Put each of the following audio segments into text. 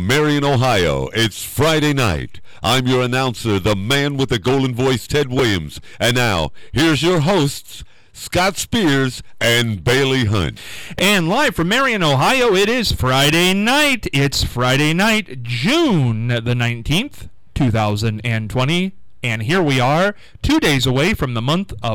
Marion, Ohio. It's Friday night. I'm your announcer, the man with the golden voice, Ted Williams. And now, here's your hosts, Scott Spears and Bailey Hunt. And live from Marion, Ohio, it is Friday night. It's Friday night, June the 19th, 2020. And here we are, 2 days away from the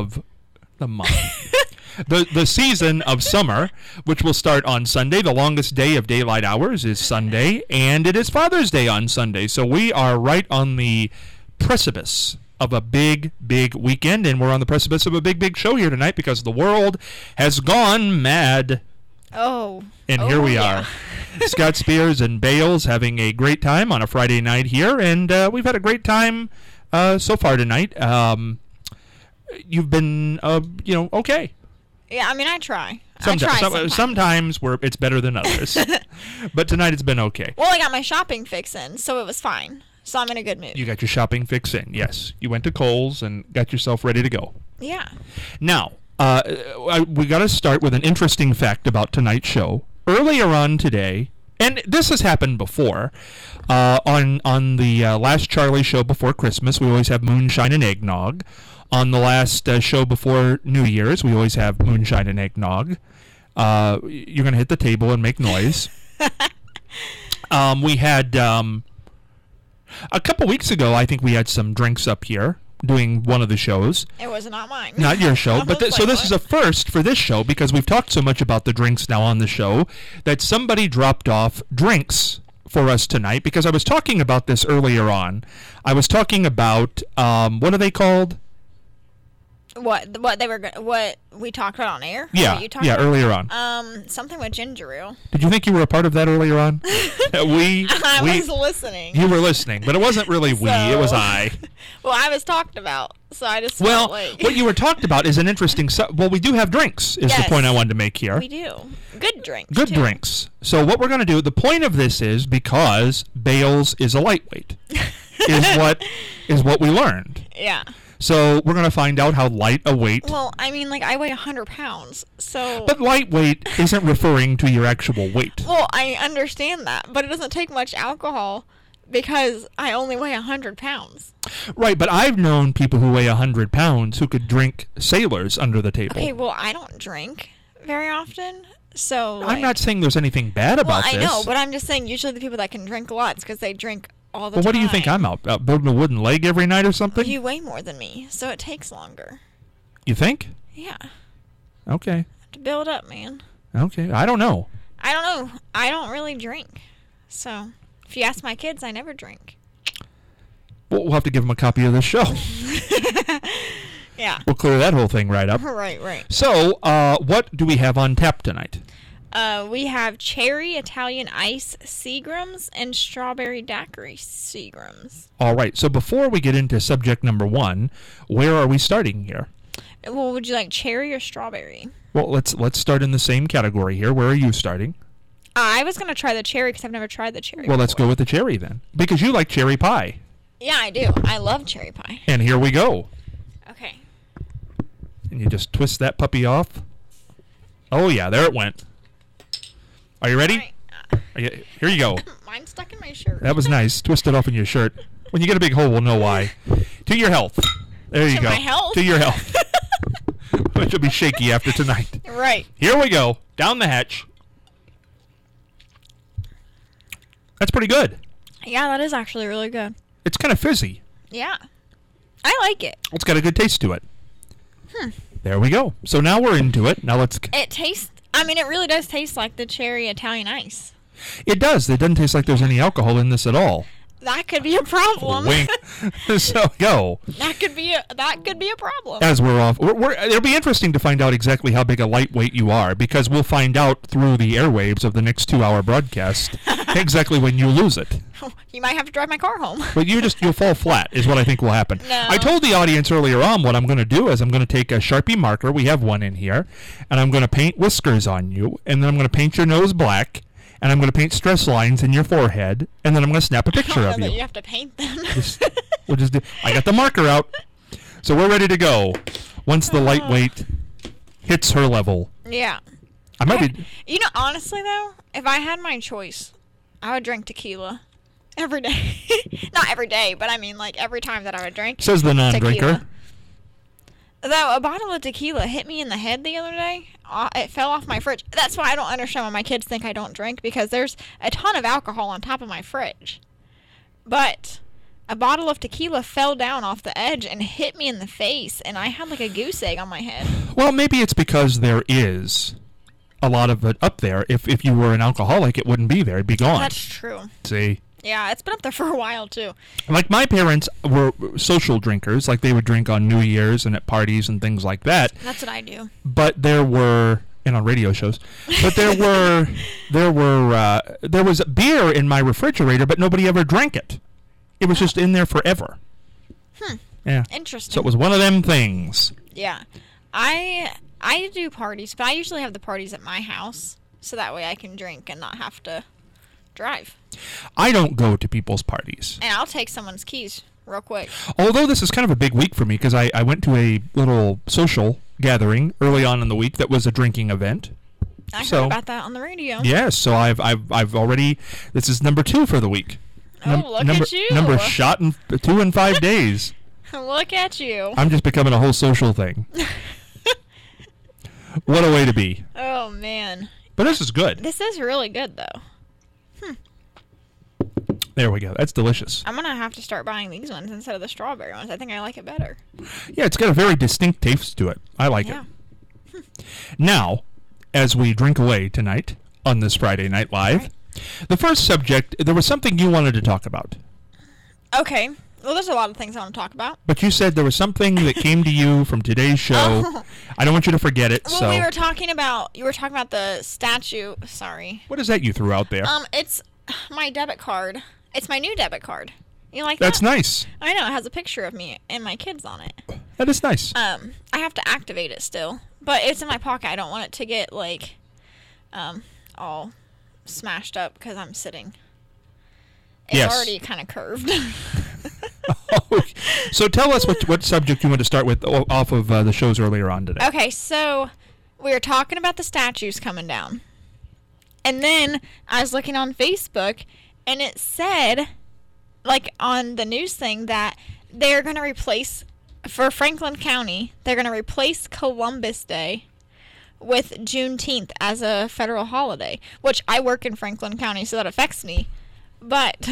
season of summer, which will start on Sunday. The longest day of daylight hours is Sunday, and it is Father's Day on Sunday. So we are right on the precipice of a big, big weekend, and we're on the precipice of a big, big show here tonight because the world has gone mad. And here we are. Scott Spears and Bales having a great time on a Friday night here, and we've had a great time so far tonight. You've been, okay. Yeah, I mean, I try. Sometimes it's better than others. But tonight it's been okay. Well, I got my shopping fix in, so it was fine. So I'm in a good mood. You got your shopping fix in, yes. You went to Kohl's and got yourself ready to go. Yeah. Now, we got to start with an interesting fact about tonight's show. Earlier on today, and this has happened before, on the last Charlie show before Christmas, we always have moonshine and eggnog. On the last show before New Year's, we always have moonshine and eggnog. You're going to hit the table and make noise. We had, a couple weeks ago, I think we had some drinks up here doing one of the shows. It was not mine. Not your show. So this is a first for this show because we've talked so much about the drinks now on the show that somebody dropped off drinks for us tonight because I was talking about this earlier on. I was talking about, what are they called? What we talked about on air? Yeah, earlier on. Something with ginger ale. Did you think you were a part of that earlier on? I was listening. You were listening, but it wasn't really we. It was I. Well, I was talked about, so I just what you were talked about is an interesting. Well, we do have drinks. Is the point I wanted to make here? We do good drinks. Good drinks. So what we're going to do? The point of this is because Bales is a lightweight. is what we learned. Yeah. So we're going to find out how light a weight... Well, I mean, I weigh 100 pounds, so... But lightweight isn't referring to your actual weight. Well, I understand that, but it doesn't take much alcohol because I only weigh 100 pounds. Right, but I've known people who weigh 100 pounds who could drink Sailors under the table. Okay, well, I don't drink very often, so... I'm not saying there's anything bad about this. Well, I know, but I'm just saying usually the people that can drink a lot is because they drink... Well, what do you think I'm out building a wooden leg every night or something? You weigh more than me, so it takes longer. You think? Yeah. Okay. To build up, man. Okay. I don't know. I don't really drink. So, if you ask my kids, I never drink. Well, we'll have to give them a copy of this show. Yeah. We'll clear that whole thing right up. Right. So, what do we have on tap tonight? We have cherry Italian ice Seagrams and strawberry daiquiri Seagrams. All right. So before we get into subject number one, where are we starting here? Well, would you like cherry or strawberry? Well, let's start in the same category here. Where are you starting? I was going to try the cherry because I've never tried the cherry. Well, let's go with the cherry then, because you like cherry pie. Yeah, I do. I love cherry pie. And here we go. Okay. And you just twist that puppy off. Oh yeah, there it went. Are you ready? Right. Here you go. Mine's stuck in my shirt. That was nice. Twist it off in your shirt. When you get a big hole, we'll know why. To your health. There you go. To my health? To your health. Which will be shaky after tonight. Right. Here we go. Down the hatch. That's pretty good. Yeah, that is actually really good. It's kind of fizzy. Yeah. I like it. It's got a good taste to it. There we go. So now we're into it. Now let's... It tastes... I mean, it really does taste like the cherry Italian ice. It does. It doesn't taste like there's any alcohol in this at all. That could be a problem. Wink. So go. That could be a problem. As we're off, it'll be interesting to find out exactly how big a lightweight you are, because we'll find out through the airwaves of the next 2-hour broadcast exactly when you lose it. You might have to drive my car home. But you'll fall flat is what I think will happen. No. I told the audience earlier on what I'm going to do is I'm going to take a Sharpie marker, we have one in here, and I'm going to paint whiskers on you, and then I'm going to paint your nose black, and I'm going to paint stress lines in your forehead, and then I'm going to snap a picture of you. You have to paint them. We'll just do. I got the marker out, so we're ready to go. Once the lightweight hits her level. Yeah. I might be. You know, honestly though, if I had my choice, I would drink tequila every day. Not every day, but I mean, like, every time that I would drink. Says the non-drinker. Tequila. Though a bottle of tequila hit me in the head the other day. It fell off my fridge. That's why I don't understand why my kids think I don't drink, because there's a ton of alcohol on top of my fridge. But a bottle of tequila fell down off the edge and hit me in the face, and I had like a goose egg on my head. Well, maybe it's because there is a lot of it up there. If you were an alcoholic, it wouldn't be there. It'd be gone. That's true. See? Yeah, it's been up there for a while, too. Like, my parents were social drinkers. Like, they would drink on New Year's and at parties and things like that. That's what I do. But there were, and on radio shows, but there was beer in my refrigerator, but nobody ever drank it. It was just in there forever. Yeah. Interesting. So it was one of them things. Yeah. I do parties, but I usually have the parties at my house, so that way I can drink and not have to drive. I don't go to people's parties. And I'll take someone's keys real quick. Although this is kind of a big week for me, because I went to a little social gathering early on in the week that was a drinking event. I heard about that on the radio. Yes, so I've already, this is number 2 for the week. Look at you. Number shot in 2 in 5 days. Look at you. I'm just becoming a whole social thing. What a way to be. Oh, man. But this is good. This is really good, though. There we go. That's delicious. I'm going to have to start buying these ones instead of the strawberry ones. I think I like it better. Yeah, it's got a very distinct taste to it. I like it. Now, as we drink away tonight on this Friday Night Live, the first subject, there was something you wanted to talk about. Okay. Well, there's a lot of things I want to talk about. But you said there was something that came to you from today's show. Oh. I don't want you to forget it. Well, so you were talking about the statue. Sorry. What is that you threw out there? It's my debit card. It's my new debit card. You like That's that? nice. I know. It has a picture of me and my kids on it. That is nice. I have to activate it still, but it's in my pocket. I don't want it to get like all smashed up because I'm sitting. It's Yes. already kind of curved. So tell us what subject you want to start with off of the shows earlier on today. Okay, so we were talking about the statues coming down. And then I was looking on Facebook, and it said, like on the news thing, that they're going to replace, for Franklin County, they're going to replace Columbus Day with Juneteenth as a federal holiday, which I work in Franklin County, so that affects me. But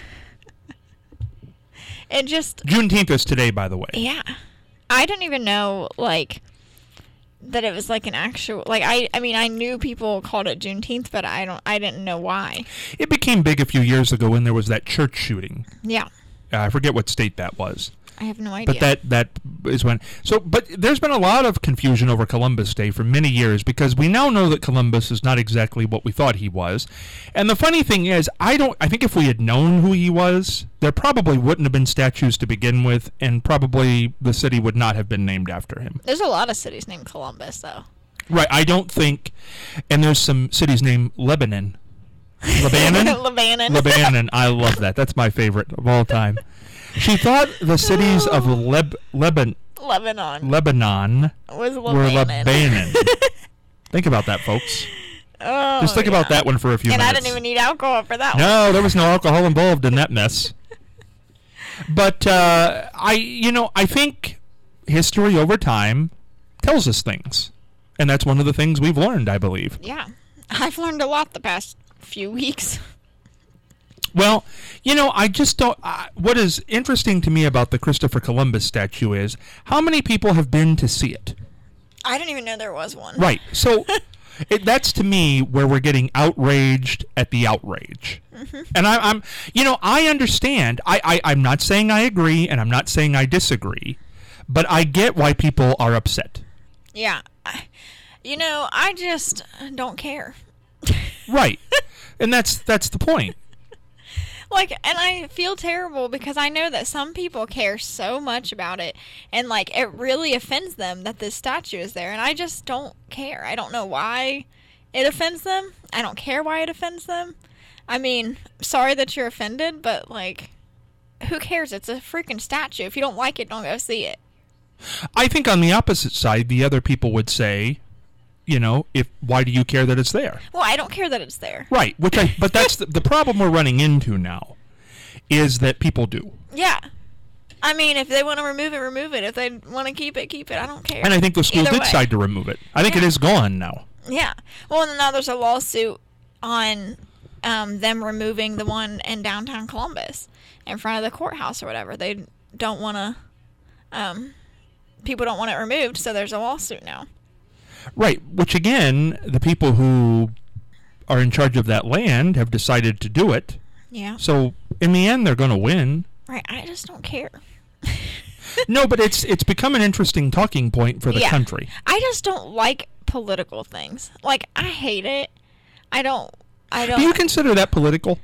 it just... Juneteenth is today, by the way. Yeah. I didn't even know, like, that it was, like, an actual... Like, I mean, I knew people called it Juneteenth, but I didn't know why. It became big a few years ago when there was that church shooting. Yeah. I forget what state that was. I have no idea. But that is when... So, but there's been a lot of confusion over Columbus Day for many years because we now know that Columbus is not exactly what we thought he was. And the funny thing is, I think if we had known who he was, there probably wouldn't have been statues to begin with, and probably the city would not have been named after him. There's a lot of cities named Columbus, though. Right, I don't think... And there's some cities named Lebanon. Lebanon? Lebanon. I love that. That's my favorite of all time. She thought the cities of Lebanon was were Lebanon. Think about that, folks. Oh, Just think about that one for a few minutes. minutes. And I didn't even need alcohol for that one. No, there was no alcohol involved in that mess. But I think history over time tells us things. And that's one of the things we've learned, I believe. Yeah. I've learned a lot the past few weeks. Well, I just don't... what is interesting to me about the Christopher Columbus statue is how many people have been to see it. I didn't even know there was one. Right. So that's to me where we're getting outraged at the outrage. Mm-hmm. And I understand. I'm not saying I agree, and I'm not saying I disagree, but I get why people are upset. Yeah. I just don't care. Right. And that's the point. And I feel terrible because I know that some people care so much about it, and it really offends them that this statue is there, and I just don't care. I don't know why it offends them. I don't care why it offends them. I mean, sorry that you're offended, but who cares? It's a freaking statue. If you don't like it, don't go see it. I think on the opposite side, the other people would say, why do you care that it's there? Well, I don't care that it's there. Right, but that's the problem we're running into now, is that people do. Yeah. I mean, if they want to remove it, remove it. If they want to keep it, keep it. I don't care. And I think the school Either did way. decide to remove it. I think it is gone now. Yeah. Well, and now there's a lawsuit on them removing the one in downtown Columbus in front of the courthouse or whatever. They don't want to, people don't want it removed, so there's a lawsuit now. Right, which again, the people who are in charge of that land have decided to do it. Yeah. So in the end, they're going to win. Right. I just don't care. No, but it's become an interesting talking point for the country. I just don't like political things. Like, I hate it. I don't. Do you consider that political?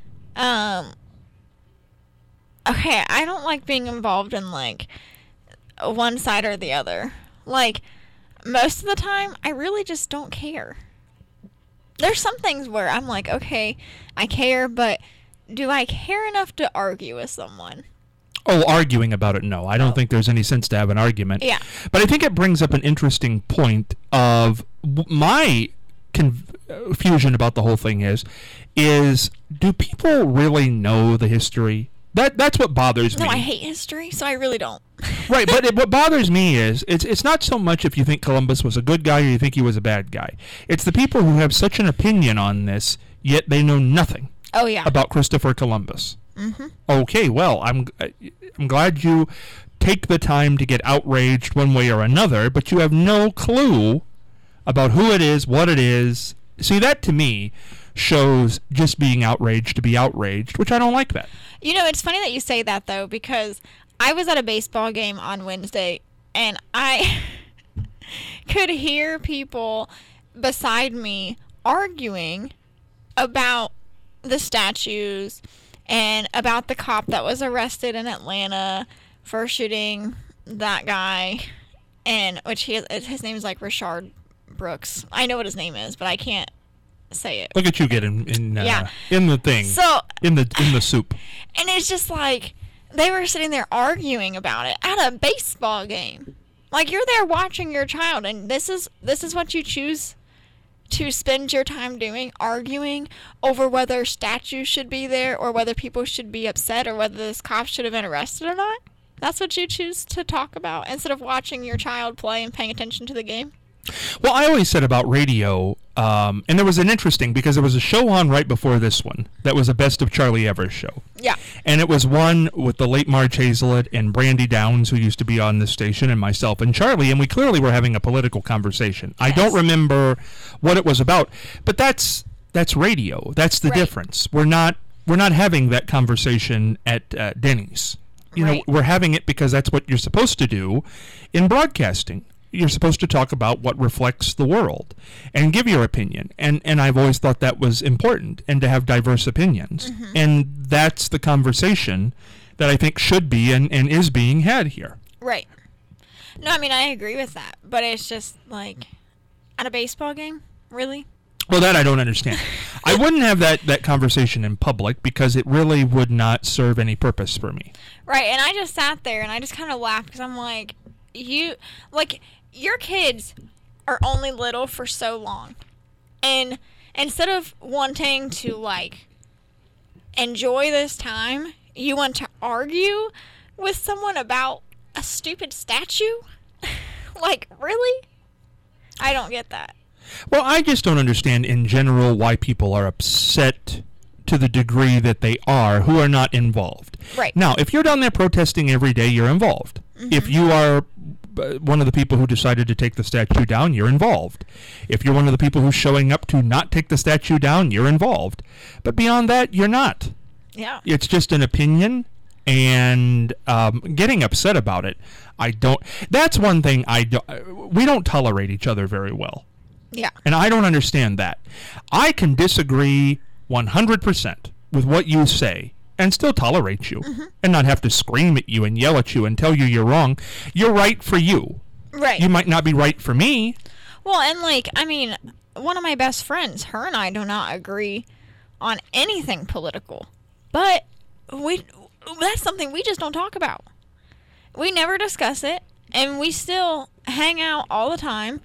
Okay, I don't like being involved in, like, one side or the other. Like, most of the time, I really just don't care. There's some things where I'm like, okay, I care, but do I care enough to argue with someone? Oh, arguing about it, no. I don't think there's any sense to have an argument. Yeah. But I think it brings up an interesting point of my confusion about the whole thing is do people really know the history? That's what bothers me. No, I hate history, so I really don't. Right, but what bothers me is it's not so much if you think Columbus was a good guy or you think he was a bad guy. It's the people who have such an opinion on this, yet they know nothing about Christopher Columbus. Mm-hmm. Okay, well, I'm glad you take the time to get outraged one way or another, but you have no clue about who it is, what it is. See, that to me shows just being outraged to be outraged, which I don't like that. You know, it's funny that you say that, though, because I was at a baseball game on Wednesday, and I could hear people beside me arguing about the statues and about the cop that was arrested in Atlanta for shooting that guy, and his name is like Rashard Brooks. I know what his name is, but I can't say it. Look at you get in the thing. So in the soup. And it's just like they were sitting there arguing about it at a baseball game. Like, you're there watching your child, and this is what you choose to spend your time doing, arguing over whether statues should be there or whether people should be upset or whether this cop should have been arrested or not. That's what you choose to talk about instead of watching your child play and paying attention to the game. Well, I always said about radio, and there was an interesting, because there was a show on right before this one that was a Best of Charlie Evers show. Yeah. And it was one with the late Marge Hazelett and Brandy Downs, who used to be on this station, and myself and Charlie, and we clearly were having a political conversation. Yes. I don't remember what it was about, but that's radio. That's the difference. We're not having that conversation at Denny's. You know, we're having it because that's what you're supposed to do in broadcasting. You're supposed to talk about what reflects the world and give your opinion. And I've always thought that was important, and to have diverse opinions. Mm-hmm. And that's the conversation that I think should be and is being had here. Right. No, I mean, I agree with that. But it's just like, at a baseball game? Really? Well, that I don't understand. I wouldn't have that conversation in public because it really would not serve any purpose for me. Right. And I just sat there and I just kind of laughed because I'm like, your kids are only little for so long. And instead of wanting to, like, enjoy this time, you want to argue with someone about a stupid statue? Like, really? I don't get that. Well, I just don't understand in general why people are upset to the degree that they are who are not involved. Right. Now, if you're down there protesting every day, you're involved. Mm-hmm. If you are one of the people who decided to take the statue down, you're involved. If you're one of the people who's showing up to not take the statue down, you're involved. But beyond that, you're not. Yeah. It's just an opinion, and getting upset about it, that's one thing we don't tolerate each other very well. Yeah. And I don't understand that. I can disagree 100% with what you say and still tolerate you, mm-hmm. and not have to scream at you and yell at you and tell you you're wrong. You're right for you. Right. You might not be right for me. Well, and like, I mean, one of my best friends, her and I do not agree on anything political. But that's something we just don't talk about. We never discuss it, and we still hang out all the time.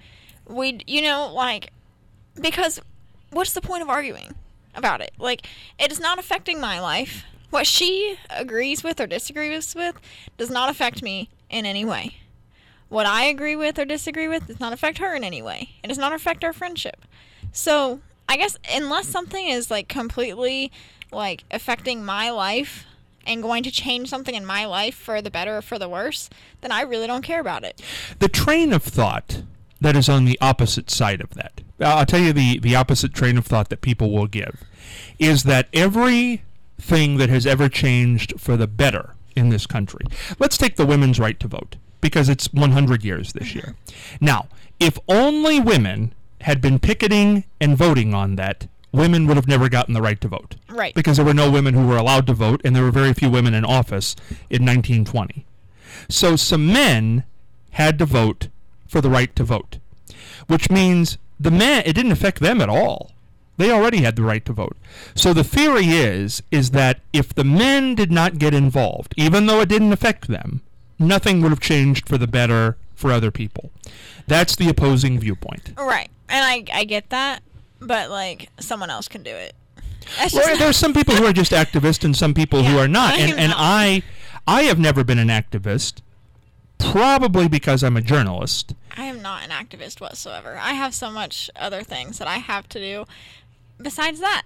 because what's the point of arguing about it? Like, it is not affecting my life. What she agrees with or disagrees with does not affect me in any way. What I agree with or disagree with does not affect her in any way. It does not affect our friendship. So, I guess unless something is, like, completely, like, affecting my life and going to change something in my life for the better or for the worse, then I really don't care about it. The train of thought that is on the opposite side of that, I'll tell you the opposite train of thought that people will give, is that everything that has ever changed for the better in this country. Let's take the women's right to vote, because it's 100 years this year. Now, if only women had been picketing and voting on that, women would have never gotten the right to vote. Right. Because there were no women who were allowed to vote, and there were very few women in office in 1920. So some men had to vote for the right to vote, which means the men, it didn't affect them at all. They already had the right to vote. So the theory is that if the men did not get involved, even though it didn't affect them, nothing would have changed for the better for other people. That's the opposing viewpoint. Right. And I get that, but, like, someone else can do it. Well, there's some people who are just activists and some people who are not. And I have never been an activist, probably because I'm a journalist. I am not an activist whatsoever. I have so much other things that I have to do besides that.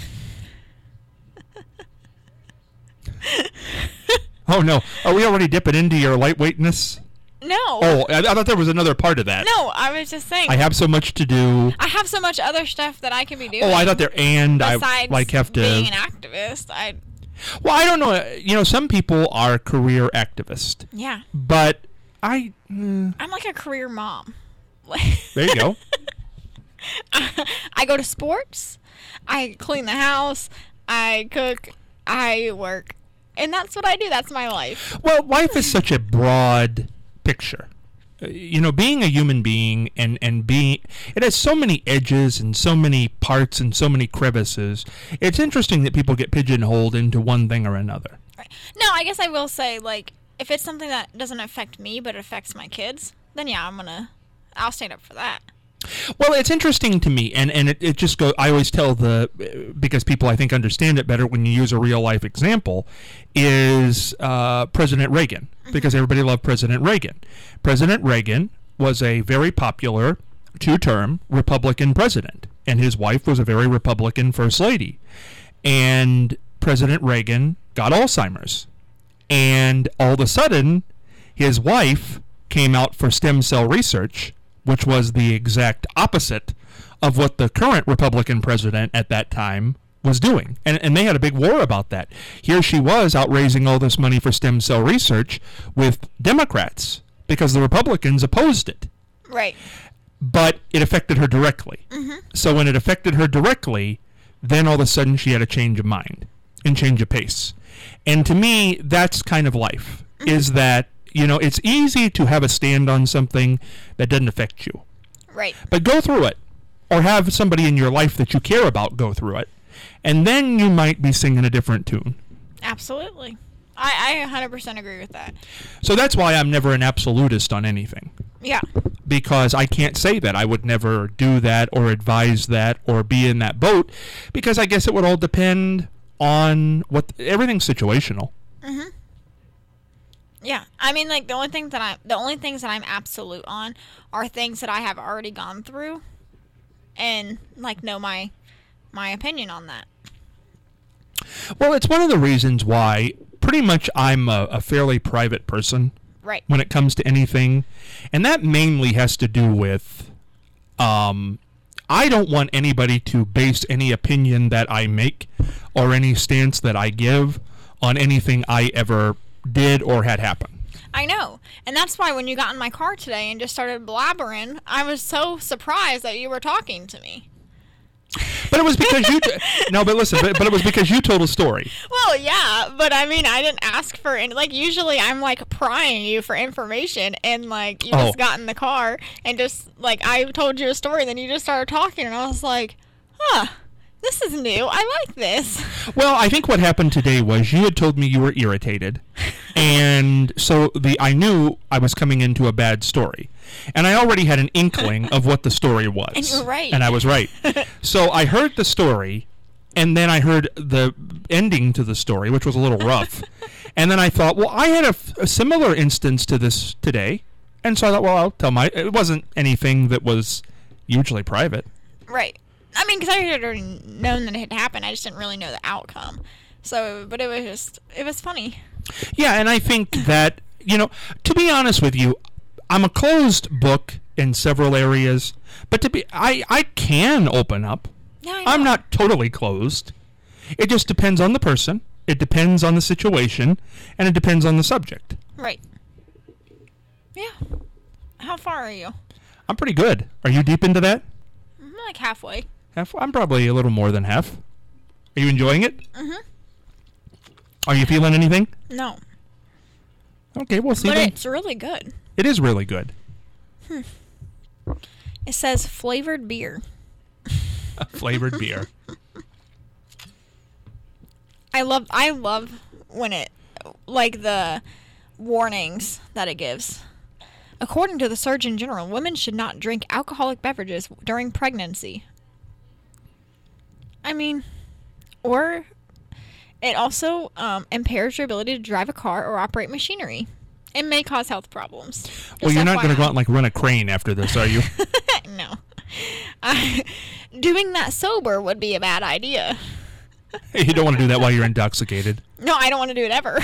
Oh, no. Are we already dipping into your lightweightness? No. Oh, I thought there was another part of that. No, I was just saying. I have so much to do. I have so much other stuff that I can be doing. Oh, I thought there, and I have to. Being an activist, Well, I don't know. You know, some people are career activists. Yeah. But I'm like a career mom. There you go. I go to sports. I clean the house. I cook. I work. And that's what I do. That's my life. Well, life is such a broad picture. You know, being a human being and being, it has so many edges and so many parts and so many crevices. It's interesting that people get pigeonholed into one thing or another. Right. No, I guess I will say, like, if it's something that doesn't affect me but it affects my kids, then yeah, I'll stand up for that. Well, it's interesting to me, and it just goes, I always tell because people I think understand it better when you use a real life example, is President Reagan, because everybody loved President Reagan. President Reagan was a very popular two-term Republican president, and his wife was a very Republican first lady. And President Reagan got Alzheimer's, and all of a sudden, his wife came out for stem cell research, which was the exact opposite of what the current Republican president at that time was doing. And they had a big war about that. Here she was out raising all this money for stem cell research with Democrats because the Republicans opposed it. Right. But it affected her directly. Mm-hmm. So when it affected her directly, then all of a sudden she had a change of mind and change of pace. And to me, that's kind of life, is that, you know, it's easy to have a stand on something that doesn't affect you. Right. But go through it. Or have somebody in your life that you care about go through it. And then you might be singing a different tune. Absolutely. I 100% agree with that. So that's why I'm never an absolutist on anything. Yeah. Because I can't say that. I would never do that or advise that or be in that boat. Because I guess it would all depend on everything's situational. Mm-hmm. Yeah, I mean, like, the only things that I'm absolute on are things that I have already gone through, and, like, know my opinion on that. Well, it's one of the reasons why pretty much I'm a fairly private person. Right. When it comes to anything, and that mainly has to do with, I don't want anybody to base any opinion that I make or any stance that I give on anything I ever did or had happen. I know. And that's why when you got in my car today and just started blabbering, I was so surprised that you were talking to me. But it was because you no, but listen, but it was because you told a story. Well, yeah, but I mean, I didn't ask for any, like, usually I'm like prying you for information, and like you just got in the car and just like I told you a story, then you just started talking, and I was like, huh, this is new. I like this. Well, I think what happened today was you had told me you were irritated, And so I knew I was coming into a bad story. And I already had an inkling of what the story was. And you were right. And I was right. So I heard the story, and then I heard the ending to the story, which was a little rough. And then I thought, well, I had a similar instance to this today. And so I thought, well, I'll tell it wasn't anything that was hugely private. Right. I mean, because I had already known that it had happened. I just didn't really know the outcome. So, but it was funny. Yeah, and I think that, to be honest with you, I'm a closed book in several areas, but I can open up. Yeah, I know. I'm not totally closed. It just depends on the person, it depends on the situation, and it depends on the subject. Right. Yeah. How far are you? I'm pretty good. Are you deep into that? I'm like halfway. I'm probably a little more than half. Are you enjoying it? Mm-hmm. Are you feeling anything? No. Okay, we'll see. But then. it's really good. It is really good. It says flavored beer. Flavored beer. I love when it, like the warnings that it gives. According to the Surgeon General, women should not drink alcoholic beverages during pregnancy. I mean, or it also impairs your ability to drive a car or operate machinery. It may cause health problems. Well, you're not going to FYI. go out and run a crane after this, are you? No. Doing that sober would be a bad idea. You don't want to do that while you're intoxicated. No, I don't want to do it ever.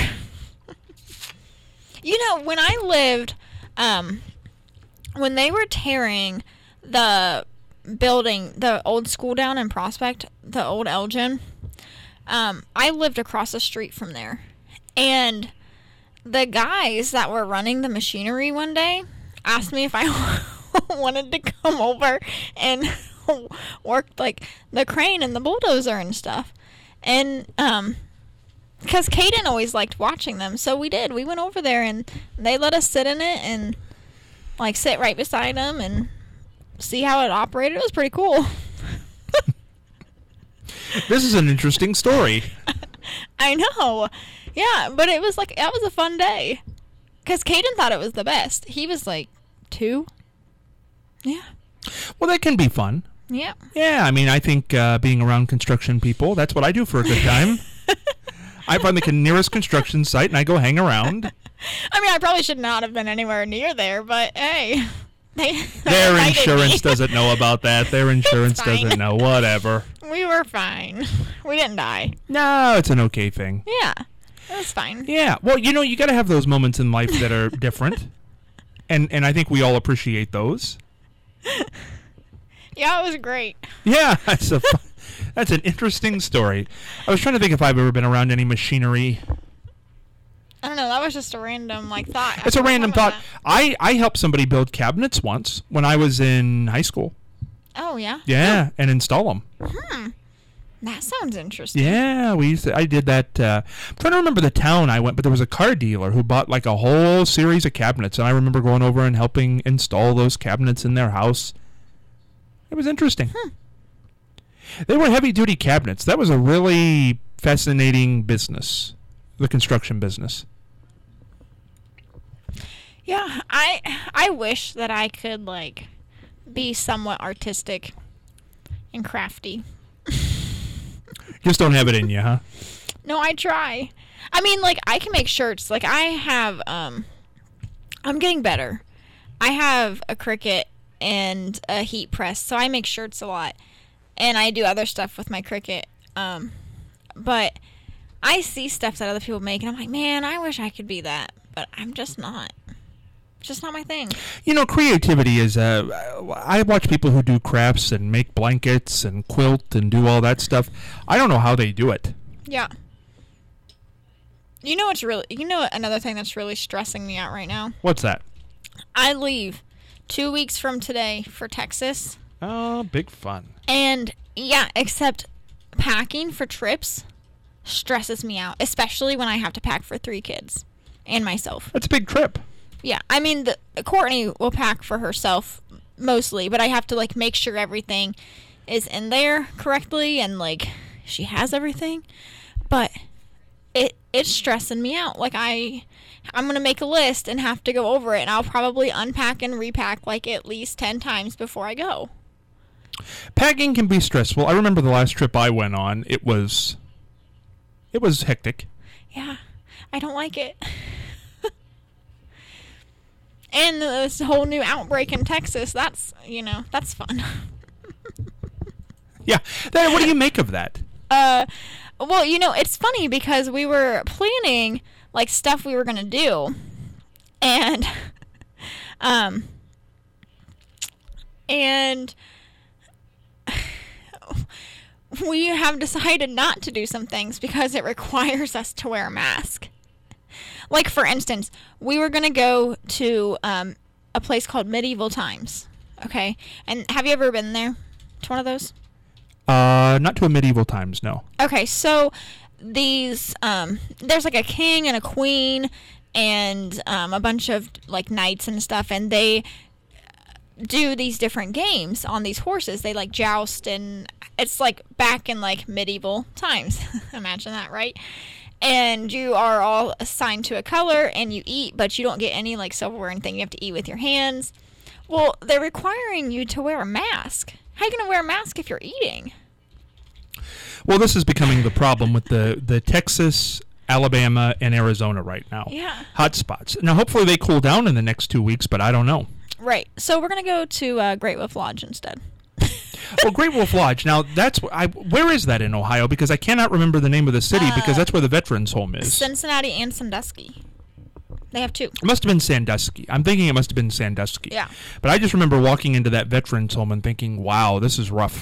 When I lived, when they were tearing the building, the old school down in Prospect, the old Elgin, I lived across the street from there. And the guys that were running the machinery one day asked me if I wanted to come over and work like the crane and the bulldozer and stuff. And because Caden always liked watching them, so we did. We went over there and they let us sit in it and like sit right beside them and see how it operated. It was pretty cool. This is an interesting story. I know. Yeah, but it was like, that was a fun day. Because Caden thought it was the best. He was like 2. Yeah. Well, that can be fun. Yeah. Yeah, I mean, I think being around construction people, that's what I do for a good time. I find the nearest construction site and I go hang around. I mean, I probably should not have been anywhere near there, but hey. Their insurance doesn't know about that. Their insurance fine. doesn't know. Whatever. We were fine. We didn't die. No, it's an okay thing. Yeah. It was fine. Yeah. Well, you got to have those moments in life that are different. And I think we all appreciate those. Yeah, it was great. Yeah, that's an interesting story. I was trying to think if I've ever been around any machinery. I don't know. That was just a random thought. It's a random thought. I helped somebody build cabinets once when I was in high school. Oh, yeah? Yeah, and install them. That sounds interesting. Yeah, I did that. I'm trying to remember the town I went, but there was a car dealer who bought like a whole series of cabinets, and I remember going over and helping install those cabinets in their house. It was interesting. They were heavy-duty cabinets. That was a really fascinating business, the construction business. Yeah, I wish that I could, be somewhat artistic and crafty. Just don't have it in you, huh? No, I try. I mean, I can make shirts. I have, I'm getting better. I have a Cricut and a heat press, so I make shirts a lot. And I do other stuff with my Cricut. But I see stuff that other people make, and I'm like, man, I wish I could be that. But I'm just not. It's just not my thing. Creativity is, I watch people who do crafts and make blankets and quilt and do all that stuff. I don't know how they do it. Yeah. Another thing that's really stressing me out right now? What's that? I leave 2 weeks from today for Texas. Oh, big fun. And, yeah, except packing for trips stresses me out, especially when I have to pack for 3 kids and myself. That's a big trip. Yeah, I mean, Courtney will pack for herself mostly, but I have to, make sure everything is in there correctly and, she has everything. But it's stressing me out. Like I'm gonna make a list and have to go over it, and I'll probably unpack and repack like at least 10 times before I go. Packing can be stressful. I remember the last trip I went on. It was hectic. Yeah, I don't like it. And this whole new outbreak in Texas, that's fun. Yeah. What do you make of that? Well, it's funny because we were planning like stuff we were going to do. And we have decided not to do some things because it requires us to wear a mask. Like, for instance, we were going to go to a place called Medieval Times, okay? And have you ever been there to one of those? Not to a Medieval Times, no. Okay, so these, there's like a king and a queen and a bunch of like knights and stuff, and they do these different games on these horses. They like joust, and it's like back in like medieval times. Imagine that, right? And you are all assigned to a color, and you eat, but you don't get any like silverware or anything. You have to eat with your hands. Well, they're requiring you to wear a mask. How are you going to wear a mask if you're eating? Well, this is becoming the problem with the Texas, Alabama, and Arizona right now. Yeah. Hot spots. Now, hopefully they cool down in the next 2 weeks, but I don't know. Right. So we're going to go to Great Wolf Lodge instead. Well, Great Wolf Lodge. Now, where is that in Ohio? Because I cannot remember the name of the city because that's where the Veterans Home is. Cincinnati and Sandusky. They have two. It must have been Sandusky. I'm thinking it must have been Sandusky. Yeah. But I just remember walking into that Veterans Home and thinking, wow, this is rough.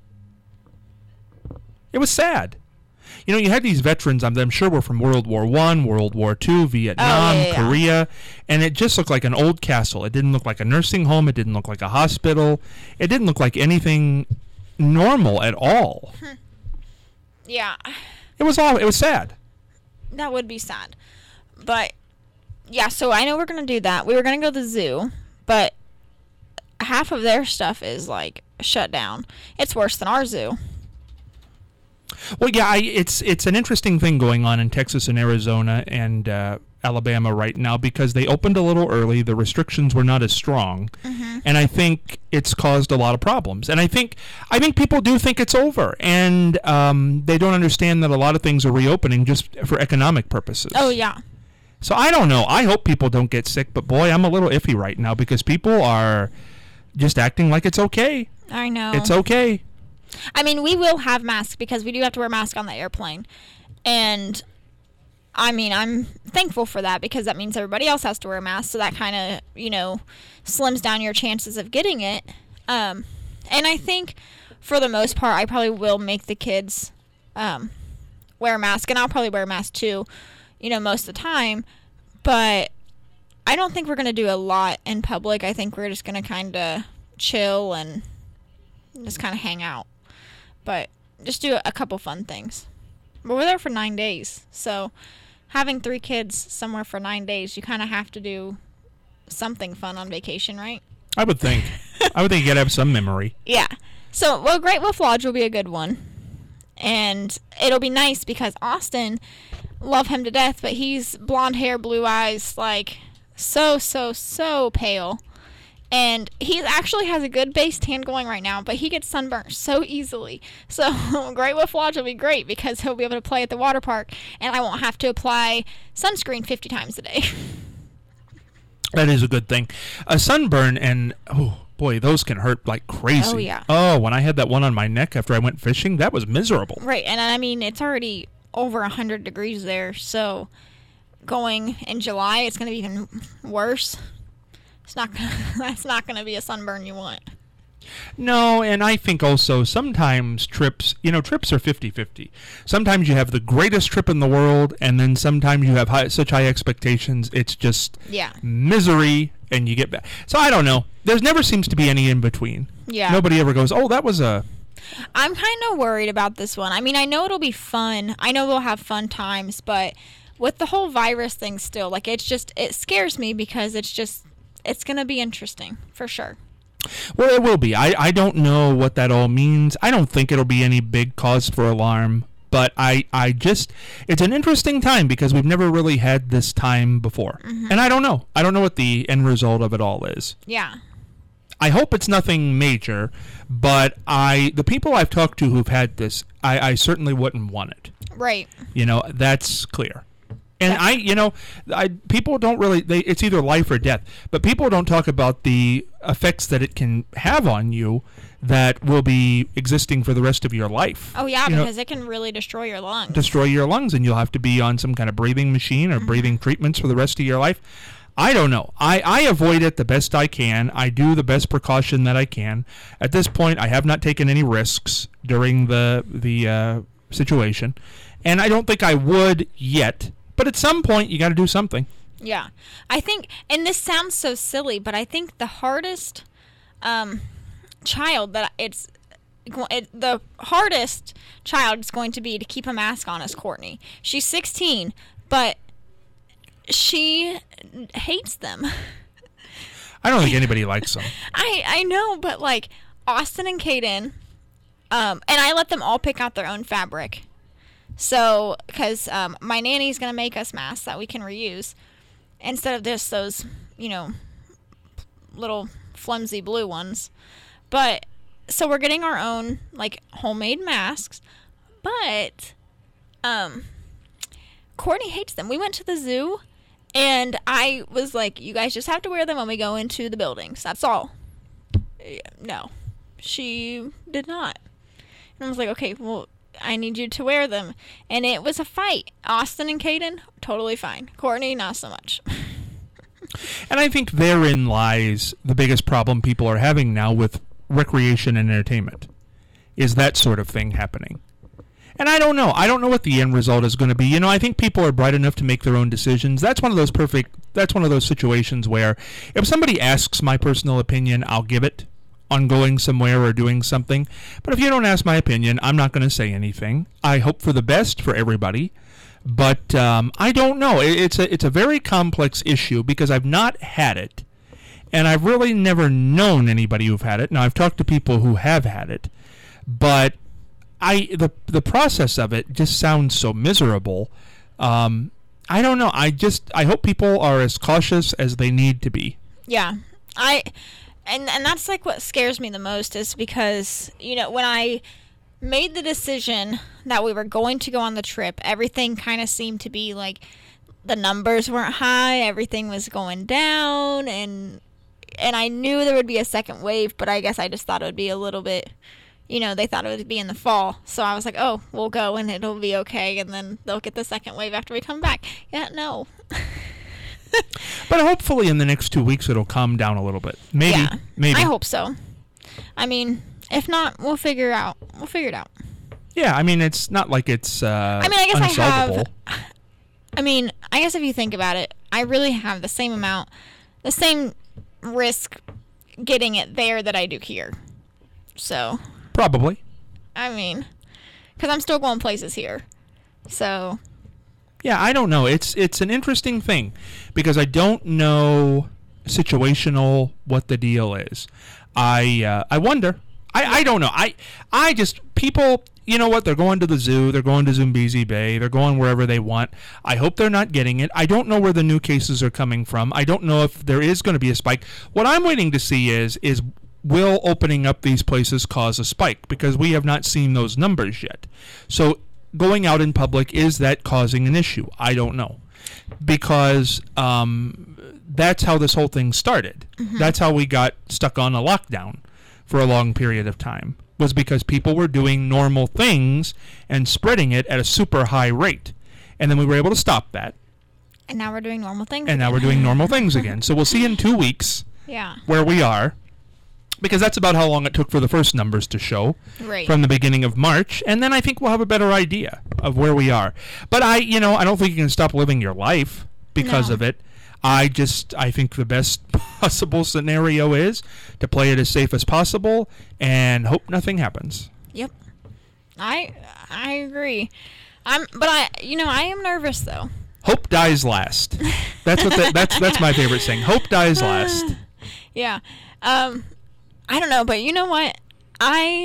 It was sad. You had these veterans, I'm sure were from World War I, World War II, Vietnam, Korea, and it just looked like an old castle. It didn't look like a nursing home. It didn't look like a hospital. It didn't look like anything normal at all. Yeah. It was sad. That would be sad. But, yeah, so I know we're going to do that. We were going to go to the zoo, but half of their stuff is, like, shut down. It's worse than our zoo. Well, yeah, it's an interesting thing going on in Texas and Arizona and Alabama right now because they opened a little early. The restrictions were not as strong, and I think it's caused a lot of problems. And I think people do think it's over, and they don't understand that a lot of things are reopening just for economic purposes. Oh, yeah. So I don't know. I hope people don't get sick, but boy, I'm a little iffy right now because people are just acting like it's okay. I know. It's okay. I mean, we will have masks because we do have to wear a mask on the airplane. And, I mean, I'm thankful for that because that means everybody else has to wear a mask. So that kind of, slims down your chances of getting it. And I think, for the most part, I probably will make the kids wear a mask. And I'll probably wear a mask, too, most of the time. But I don't think we're going to do a lot in public. I think we're just going to kind of chill and just kind of hang out. But just do a couple fun things. But we're there for 9 days. So having 3 kids somewhere for 9 days, you kind of have to do something fun on vacation, right? I would think. You got to have some memory. Yeah. So, Great Wolf Lodge will be a good one. And it'll be nice because Austin, love him to death, but he's blonde hair, blue eyes, like so pale. And he actually has a good base tan going right now, but he gets sunburnt so easily. So Great Wolf Lodge will be great because he'll be able to play at the water park, and I won't have to apply sunscreen 50 times a day. That is a good thing. A sunburn and, oh, boy, those can hurt like crazy. Oh, yeah. Oh, when I had that one on my neck after I went fishing, that was miserable. Right, and I mean, it's already over 100 degrees there, so going in July, it's going to be even worse. That's not going to be a sunburn you want. No, and I think also sometimes trips are 50-50. Sometimes you have the greatest trip in the world, and then sometimes you have such high expectations, it's just misery, and you get back. So I don't know. There never seems to be any in between. Yeah. Nobody ever goes, oh, that was a... I'm kind of worried about this one. I mean, I know it'll be fun. I know we'll have fun times, but with the whole virus thing still, like, it scares me because it's going to be interesting, for sure. Well, it will be. I don't know what that all means. I don't think it'll be any big cause for alarm, But I just, it's an interesting time because we've never really had this time before. And I don't know. I don't know what the end result of it all is. Yeah. I hope it's nothing major, but the people I've talked to who've had this, I certainly wouldn't want it. Right. That's clear. And people don't really, it's either life or death, but people don't talk about the effects that it can have on you that will be existing for the rest of your life. Oh, yeah, because it can really destroy your lungs. Destroy your lungs, and you'll have to be on some kind of breathing machine or breathing treatments for the rest of your life. I don't know. I avoid it the best I can. I do the best precaution that I can. At this point, I have not taken any risks during the situation, and I don't think I would yet. But at some point, you got to do something. Yeah. I think, and this sounds so silly, but I think the hardest child the hardest child is going to be to keep a mask on is Courtney. She's 16, but she hates them. I don't think anybody likes them. I know, but like Austin and Caden, and I let them all pick out their own fabric. So, because my nanny's going to make us masks that we can reuse instead of just those, little flimsy blue ones. But, so we're getting our own, like, homemade masks. But, Courtney hates them. We went to the zoo, and I was like, you guys just have to wear them when we go into the buildings. That's all. No. She did not. And I was like, okay, well, I need you to wear them. And it was a fight. Austin and Caden, totally fine. Courtney, not so much. And I think therein lies the biggest problem people are having now with recreation and entertainment, is that sort of thing happening. And I don't know. I don't know what the end result is going to be. I think people are bright enough to make their own decisions. That's one of those situations where if somebody asks my personal opinion, I'll give it on going somewhere or doing something. But if you don't ask my opinion, I'm not going to say anything. I hope for the best for everybody. But I don't know. It's a very complex issue because I've not had it. And I've really never known anybody who've had it. Now, I've talked to people who have had it. But the process of it just sounds so miserable. I don't know. I hope people are as cautious as they need to be. Yeah. And that's like what scares me the most is because, when I made the decision that we were going to go on the trip, everything kind of seemed to be like the numbers weren't high, everything was going down, and I knew there would be a second wave, but I guess I just thought it would be a little bit, they thought it would be in the fall. So I was like, oh, we'll go and it'll be okay, and then they'll get the second wave after we come back. Yeah, no. But hopefully in the next 2 weeks it'll calm down a little bit. Maybe. Yeah, I hope so. I mean, if not, we'll figure it out. Yeah, I mean, it's not like it's I guess unsolvable. I guess if you think about it, I really have the same risk getting it there that I do here. So. Probably. Because I'm still going places here. So. Yeah, I don't know. It's an interesting thing because I don't know situational what the deal is. I wonder. I don't know. I just people. You know what? They're going to the zoo. They're going to Zambezi Bay. They're going wherever they want. I hope they're not getting it. I don't know where the new cases are coming from. I don't know if there is going to be a spike. What I'm waiting to see is will opening up these places cause a spike? Because we have not seen those numbers yet. So going out in public, is that causing an issue? I don't know. Because that's how this whole thing started. Mm-hmm. That's how we got stuck on a lockdown for a long period of time, was because people were doing normal things and spreading it at a super high rate. And then we were able to stop that. And now we're doing normal things again. Now we're doing normal things again. So we'll see in 2 weeks where we are. Because that's about how long it took for the first numbers to show from the beginning of March. And then I think we'll have a better idea of where we are. But I don't think you can stop living your life because of it. I think the best possible scenario is to play it as safe as possible and hope nothing happens. Yep. I agree. I am nervous though. Hope dies last. That's my favorite saying. Hope dies last. Yeah. I don't know, but you know what? I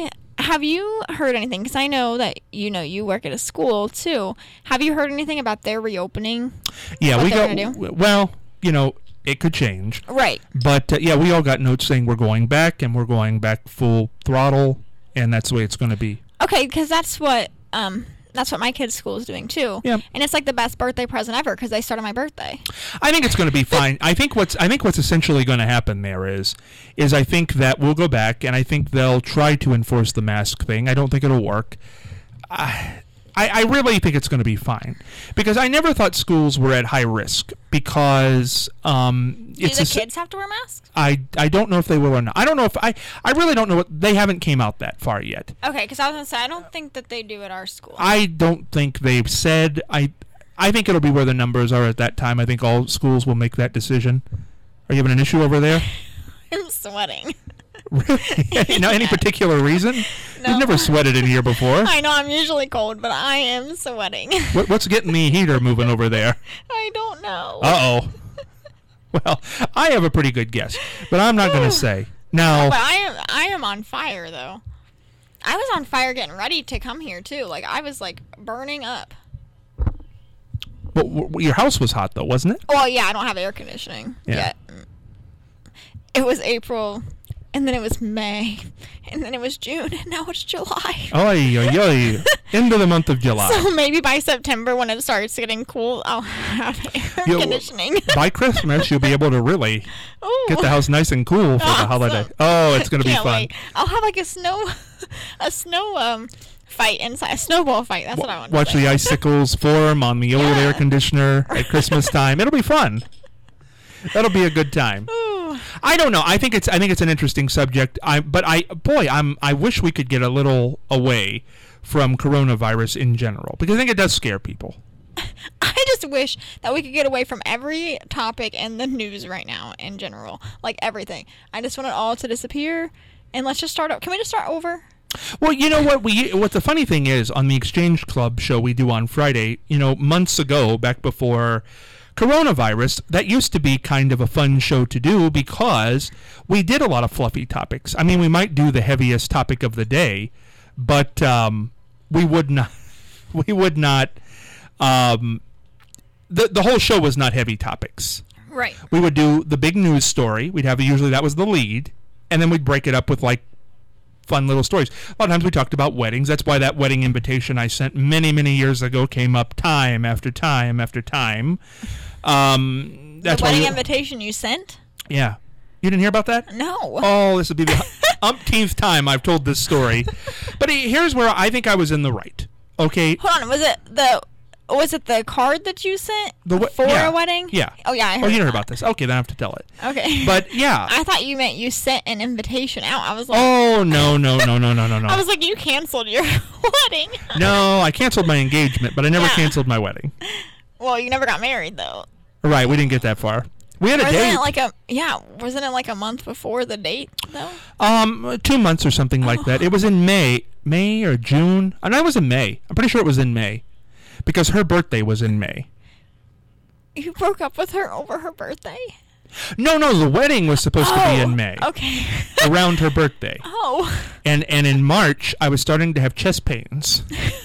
have you heard anything? Because I know that you work at a school too. Have you heard anything about their reopening? Yeah, what we they're go. gonna do? Well, it could change. Right. But yeah, we all got notes saying we're going back, and we're going back full throttle, and that's the way it's going to be. Okay, because that's what my kid's school is doing too. Yeah. And it's like the best birthday present ever because they start on my birthday. I think it's going to be fine. I think what's essentially going to happen there is I think that we'll go back, and I think they'll try to enforce the mask thing. I don't think it'll work. I really think it's going to be fine because I never thought schools were at high risk because Do the kids have to wear masks? I don't know if they will or not. I don't know if I really don't know what they haven't came out that far yet. Okay, because I was going to say I don't think that they do at our school. I don't think they've said. I think it'll be where the numbers are at that time. I think all schools will make that decision. Are you having an issue over there? I'm sweating. Really? Any particular reason? No. You've never sweated in here before. I know I'm usually cold, but I am sweating. What's getting the heater moving over there? I don't know. Uh-oh. Well, I have a pretty good guess, but I'm not going to say. Now, But I am on fire though. I was on fire getting ready to come here too. Like I was like burning up. your house was hot though, wasn't it? Well, yeah, I don't have air conditioning yet. It was April, and then it was May, and then it was June, and now it's July. Oy, oy, oy. Into the month of July. So maybe by September, when it starts getting cool, I'll have air conditioning. By Christmas, you'll be able to really Ooh. get the house nice and cool for the holiday. Oh, it's going to be Can't fun. wait. I'll have like a snow fight inside, a snowball fight. That's what I want. Watch the icicles form on the old air conditioner at Christmas time. It'll be fun. That'll be a good time. Ooh. I don't know. I think it's an interesting subject. I wish we could get a little away from coronavirus in general because I think it does scare people. I just wish that we could get away from every topic in the news right now in general, like everything. I just want it all to disappear, and let's just start. Can we just start over? Well, you know what? What the funny thing is, on the Exchange Club show we do on Friday, months ago, back before coronavirus, that used to be kind of a fun show to do because we did a lot of fluffy topics. I mean, we might do the heaviest topic of the day, but we would not. The whole show was not heavy topics. Right. We would do the big news story. We'd have usually that was the lead, and then we'd break it up with like fun little stories. A lot of times we talked about weddings. That's why that wedding invitation I sent many, many years ago came up time after time after time. That's the wedding invitation you sent? Yeah. You didn't hear about that? No. Oh, this would be the umpteenth time I've told this story. But here's where I think I was in the right. Okay. Hold on. Was it the card that you sent for a wedding? Yeah. Oh, yeah, I heard you that. heard about this. Okay, then I have to tell it. Okay. But, yeah. I thought you meant you sent an invitation out. I was like... Oh, no. I was like, you canceled your wedding. No, I canceled my engagement, but I never canceled my wedding. Well, you never got married, though. Right, we didn't get that far. We had a date. Wasn't it like a month before the date, though? 2 months or something like that. It was in May or June. And I was in May. I'm pretty sure it was in May. Because her birthday was in May. You broke up with her over her birthday? No, the wedding was supposed to be in May. Okay. Around her birthday. Oh. And in March, I was starting to have chest pains.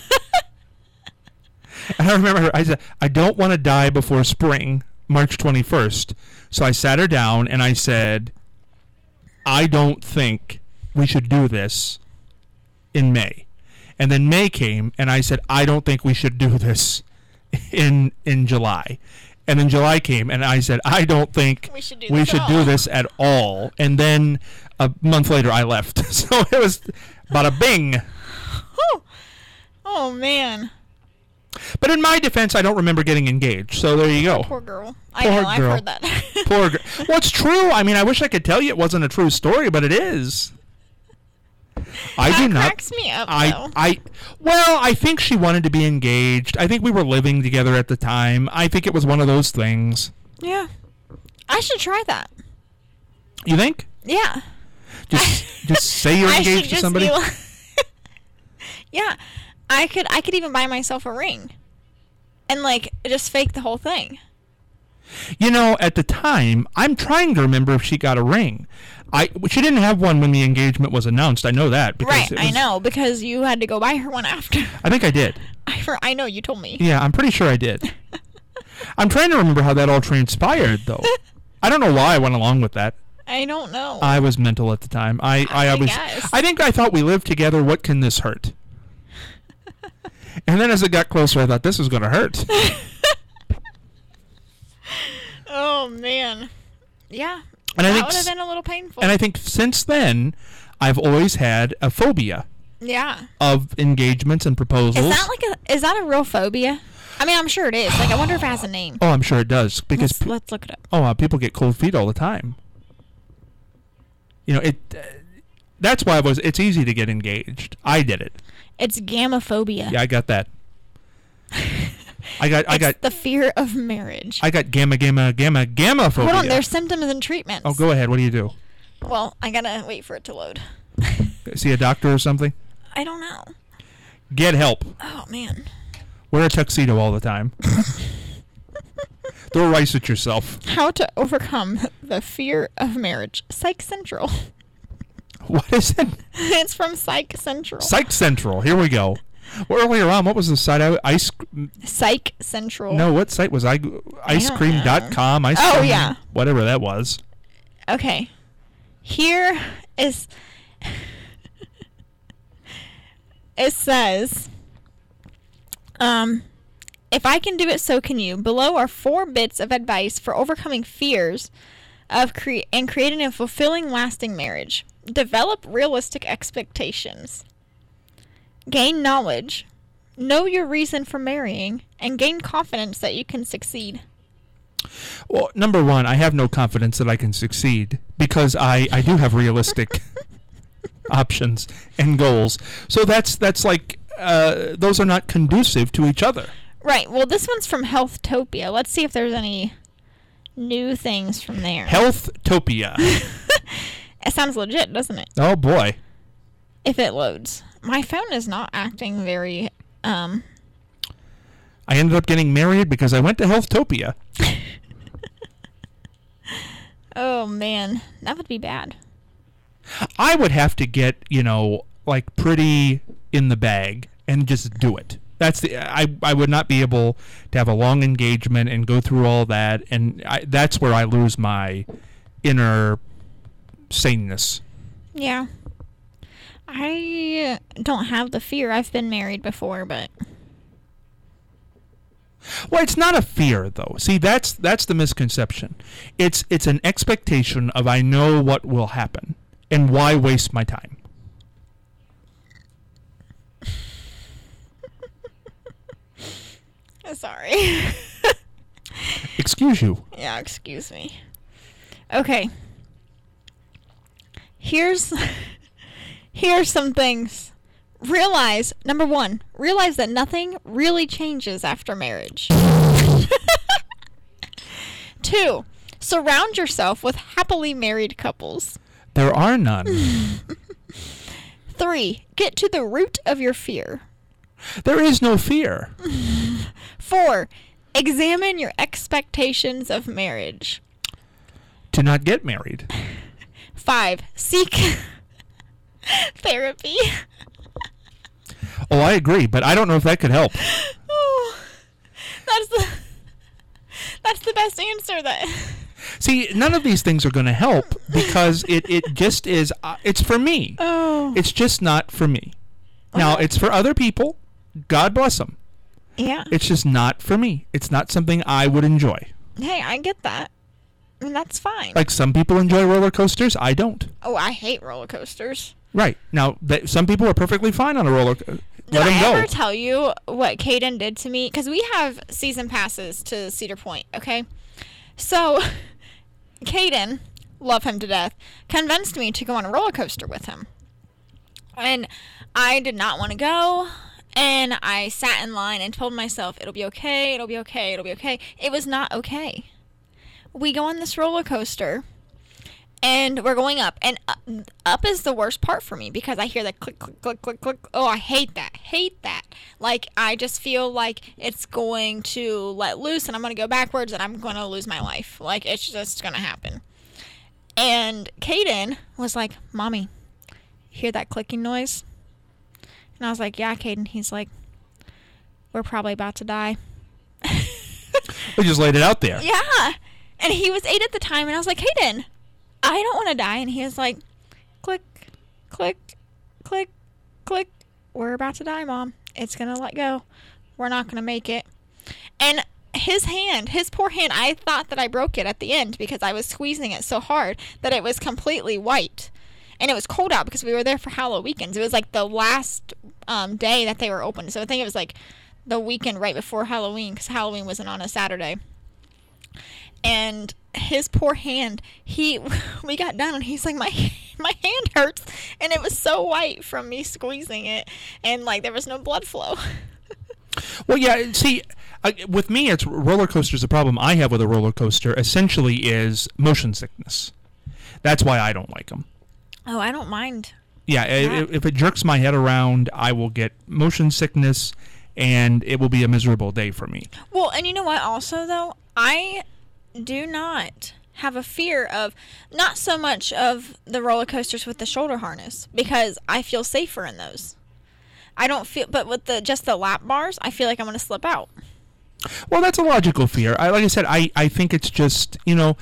And I remember I said, I don't want to die before spring, March 21st. So I sat her down and I said, I don't think we should do this in May. And then May came, and I said, I don't think we should do this in July. And then July came, and I said, I don't think we should do this at all. And then a month later, I left. So it was bada bing. Oh, man. But in my defense, I don't remember getting engaged. So there you go. Poor girl. I've heard that. Poor girl. Well, it's true. I mean, I wish I could tell you it wasn't a true story, but it is. That cracks me up, though. I think she wanted to be engaged. I think we were living together at the time. I think it was one of those things. Yeah. I should try that. You think? Yeah. Just say you're engaged to somebody? Yeah. I could even buy myself a ring. And, just fake the whole thing. At the time, I'm trying to remember if she got a ring. She didn't have one when the engagement was announced. I know that. Right, I know, because you had to go buy her one after. I think I did. I know, you told me. Yeah, I'm pretty sure I did. I'm trying to remember how that all transpired, though. I don't know why I went along with that. I don't know. I was mental at the time. I guess. I think I thought we lived together. What can this hurt? And then as it got closer, I thought this was going to hurt. Oh, man. Yeah. And that would have been a little painful. And I think since then, I've always had a phobia. Yeah. Of engagements and proposals. Is that a real phobia? I mean, I'm sure it is. Like, I wonder if it has a name. Oh, I'm sure it does. Because let's look it up. Oh, people get cold feet all the time. You know, that's why it's easy to get engaged. I did it. It's gamophobia. Yeah, I got that. I got the fear of marriage. I got gamma phobia. Hold on, there's symptoms and treatments. Oh, go ahead. What do you do? Well, I gotta wait for it to load. See a doctor or something? I don't know. Get help. Oh, man. Wear a tuxedo all the time. Throw rice at yourself. How to overcome the fear of marriage. Psych Central. What is it? It's from Psych Central. Psych Central. Here we go. Well, earlier on, what was the site? Psych Central. No, what site was icecream.com. Oh, yeah. Whatever that was. Okay. Here is... It says... if I can do it, so can you. Below are 4 bits of advice for overcoming fears of and creating a fulfilling, lasting marriage. Develop realistic expectations. Gain knowledge. Know your reason for marrying. And gain confidence that you can succeed. Well, number one, I have no confidence that I can succeed because I do have realistic options and goals. So that's like, those are not conducive to each other. Right. Well, this one's from Healthtopia. Let's see if there's any new things from there. Healthtopia. It sounds legit, doesn't it? Oh, boy. If it loads. My phone is not acting very, I ended up getting married because I went to Healthtopia. Oh, man. That would be bad. I would have to get, like pretty in the bag and just do it. I would not be able to have a long engagement and go through all that, and that's where I lose my inner saneness. Yeah. I don't have the fear. I've been married before, but... Well, it's not a fear, though. See, that's the misconception. It's an expectation of I know what will happen, and why waste my time? Sorry. Excuse you. Yeah, excuse me. Okay. Here's some things. Number 1, realize that nothing really changes after marriage. 2, surround yourself with happily married couples. There are none. 3, get to the root of your fear. There is no fear. 4, examine your expectations of marriage. To not get married. 5, seek therapy. Oh, I agree, but I don't know if that could help. Oh, that's the best answer. See, none of these things are going to help because it just is. It's for me. Oh, it's just not for me. Now, it's for other people. God bless them. Yeah. It's just not for me. It's not something I would enjoy. Hey, I get that. I mean, that's fine. Like some people enjoy roller coasters, I don't. Oh, I hate roller coasters. Right. Now, some people are perfectly fine on a roller coaster. Did I ever tell you what Caden did to me? Because we have season passes to Cedar Point, okay? So, Caden, love him to death, convinced me to go on a roller coaster with him. And I did not want to go. And I sat in line and told myself, it'll be okay, it'll be okay, it'll be okay. It was not okay. We go on this roller coaster, and we're going up. And up is the worst part for me because I hear the click, click, click, click, click. Oh, I hate that. Hate that. Like, I just feel like it's going to let loose, and I'm going to go backwards, and I'm going to lose my life. Like, it's just going to happen. And Caden was like, Mommy, hear that clicking noise? And I was like, yeah, Caden. He's like, we're probably about to die. We just laid it out there. Yeah. And he was 8 at the time, and I was like, Caden, I don't want to die. And he was like, click, click, click, click. We're about to die, Mom. It's going to let go. We're not going to make it. And his poor hand, I thought that I broke it at the end because I was squeezing it so hard that it was completely white. And it was cold out because we were there for Halloween weekends. It was like the last day that they were open. So I think it was like the weekend right before Halloween, because Halloween wasn't on a Saturday. And his poor hand, we got done, and he's like, my hand hurts, and it was so white from me squeezing it, and like there was no blood flow. Well, yeah, see, with me, it's roller coasters. The problem I have with a roller coaster essentially is motion sickness. That's why I don't like them. Oh, I don't mind. Yeah, if it jerks my head around, I will get motion sickness, and it will be a miserable day for me. Well, and you know what also, though? I do not have a fear of, not so much of the roller coasters with the shoulder harness, because I feel safer in those. I don't feel, but with just the lap bars, I feel like I'm going to slip out. Well, that's a logical fear. Like I said, I think it's just,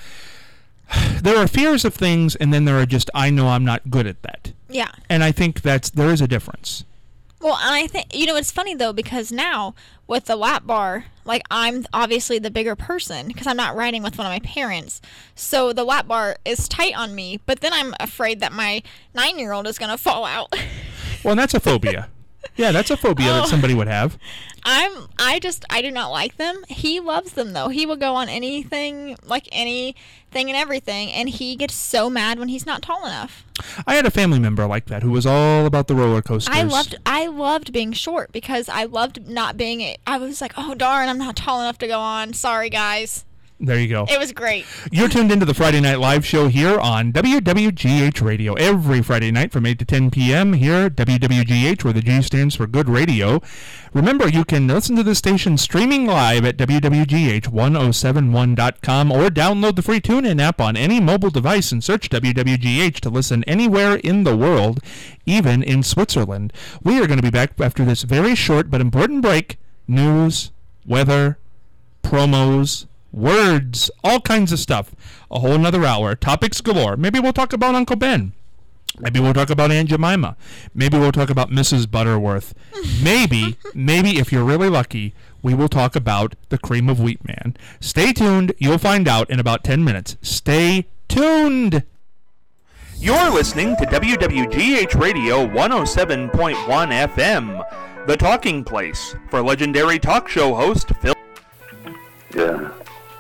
there are fears of things, and then there are just, I know I'm not good at that. Yeah. And I think there is a difference. Well, and I think, it's funny, though, because now with the lap bar, like, I'm obviously the bigger person because I'm not riding with one of my parents. So the lap bar is tight on me, but then I'm afraid that my 9-year-old is going to fall out. Well, and that's a phobia. Yeah, that's a phobia that somebody would have. I do not like them. He loves them, though. He will go on anything and everything, and he gets so mad when he's not tall enough. I had a family member like that who was all about the roller coasters. I loved being short because I loved not being. I was like, oh darn, I'm not tall enough to go on. Sorry, guys. There you go. It was great. You're tuned into the Friday Night Live show here on WWGH Radio every Friday night from 8 to 10 p.m. here, WWGH, where the G stands for Good Radio. Remember, you can listen to the station streaming live at WWGH1071.com or download the free TuneIn app on any mobile device and search WWGH to listen anywhere in the world, even in Switzerland. We are going to be back after this very short but important break. News, weather, promos, words, all kinds of stuff. A whole another hour. Topics galore. Maybe we'll talk about Uncle Ben. Maybe we'll talk about Aunt Jemima. Maybe we'll talk about Mrs. Butterworth. Maybe, if you're really lucky, we will talk about the Cream of Wheat Man. Stay tuned. You'll find out in about 10 minutes. Stay tuned. You're listening to WWGH Radio 107.1 FM, the talking place for legendary talk show host Phil. Yeah.